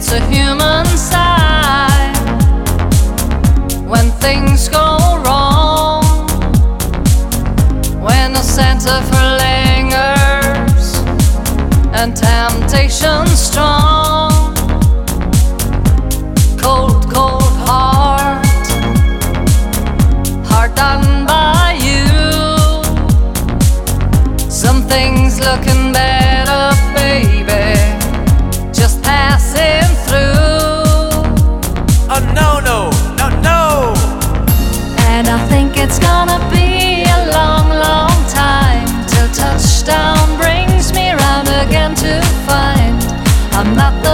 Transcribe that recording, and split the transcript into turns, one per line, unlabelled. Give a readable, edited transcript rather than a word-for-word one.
It's a human side when things go wrong, when the center for lingers and temptation strong. Cold, cold heart done by you. Some things looking better, baby, just passing through.
Oh no, no, no, no.
And I think it's gonna be a long, long time till touchdown brings me round again to find I'm not the